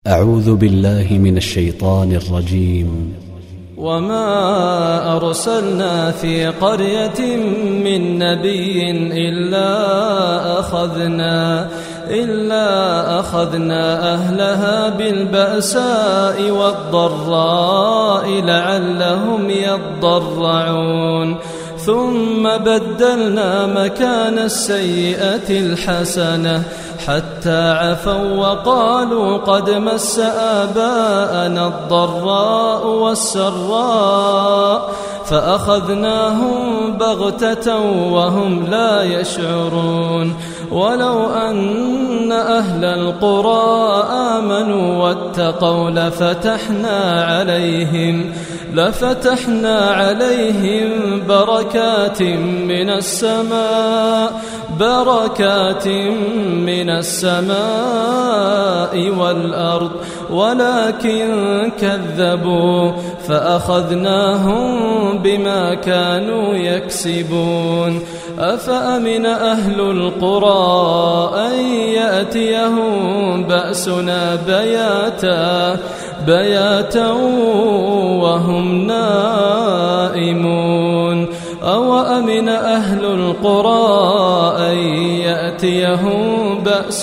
أعوذ بالله من الشيطان الرجيم. وما أرسلنا في قرية من نبي إلا أخذنا أهلها بالبأساء والضراء لعلهم يضرعون ثم بدلنا مكان السيئة الحسنة حتى عفوا وقالوا قد مس آباءنا الضراء والسراء فأخذناهم بغتة وهم لا يشعرون ولو أن أهل القرى آمنوا واتقوا لفتحنا عليهم بركات من السماء والأرض ولكن كذبوا فأخذناهم بما كانوا يكسبون. أفأمن أهل القرى أن يأتيهم بأسنا بياتا وهم نائمون أوأمن أهل القرى أن يأتيهم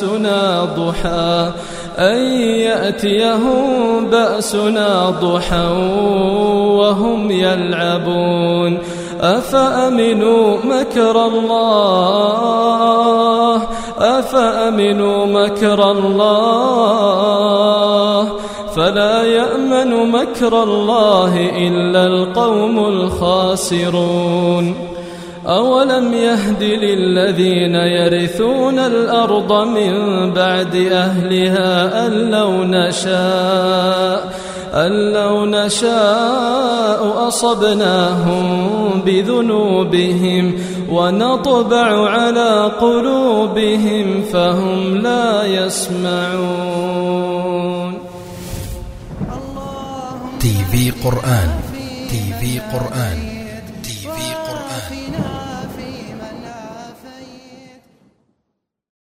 بأسنا ضحى وهم يلعبون أفأمنوا مكر الله فلا يأمن مكر الله إلا القوم الخاسرون. أولم يهد للذين يرثون الأرض من بعد أهلها أن لو نشاء أصبناهم بذنوبهم ونطبع على قلوبهم فهم لا يسمعون. تي في قرآن